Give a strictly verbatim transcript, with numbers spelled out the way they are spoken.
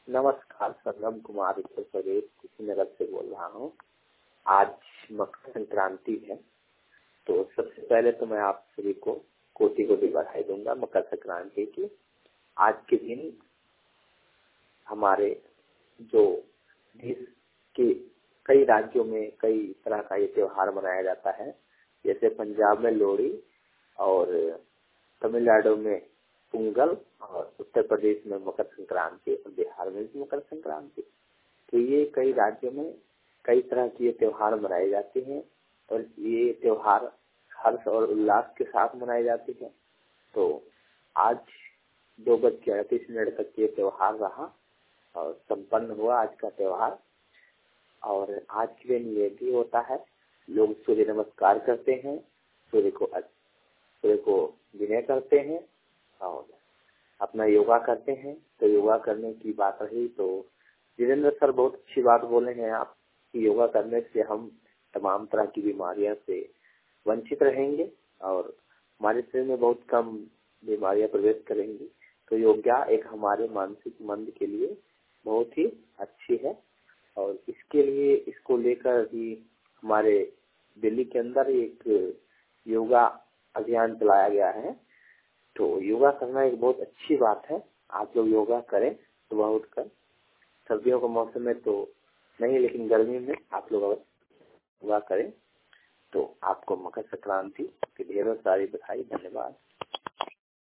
नमस्कार, संगम कुमार उत्तर प्रदेश कुशीनगर से बोल रहा हूँ। आज मकर संक्रांति है, तो सबसे पहले तो मैं आप सभी को कोटि कोटि बधाई दूंगा मकर संक्रांति की। आज के दिन हमारे जो देश के कई राज्यों में कई तरह का ये त्योहार मनाया जाता है, जैसे पंजाब में लोहड़ी और तमिलनाडु में पोंगल और उत्तर प्रदेश में मकर संक्रांति और बिहार में भी मकर संक्रांति। तो ये कई राज्यों में कई तरह के त्योहार मनाए जाते हैं और ये त्योहार हर्ष और उल्लास के साथ मनाए जाते हैं। तो आज दो बज के अड़तीस मिनट तक ये त्योहार रहा और संपन्न हुआ आज का त्योहार। और आज के दिन ये भी होता है, लोग सूर्य नमस्कार करते हैं, सूर्य को सूर्य को विनय करते हैं और अपना योगा करते हैं। तो योगा करने की बात रही तो वीरेंद्र सर बहुत अच्छी बात बोले हैं आप कि योगा करने से हम तमाम तरह की बीमारियों से वंचित रहेंगे और हमारे शरीर में बहुत कम बीमारियां प्रवेश करेंगी। तो योगा एक हमारे मानसिक मंद के लिए बहुत ही अच्छी है और इसके लिए इसको लेकर ही हमारे दिल्ली के अंदर एक योगा अभियान चलाया गया है। तो योगा करना एक बहुत अच्छी बात है, आप लोग योगा करें सुबह उठकर। सर्दियों का मौसम में तो नहीं, लेकिन गर्मी में आप लोग योगा करें। तो आपको मकर संक्रांति की ढेरों सारी बधाई, धन्यवाद।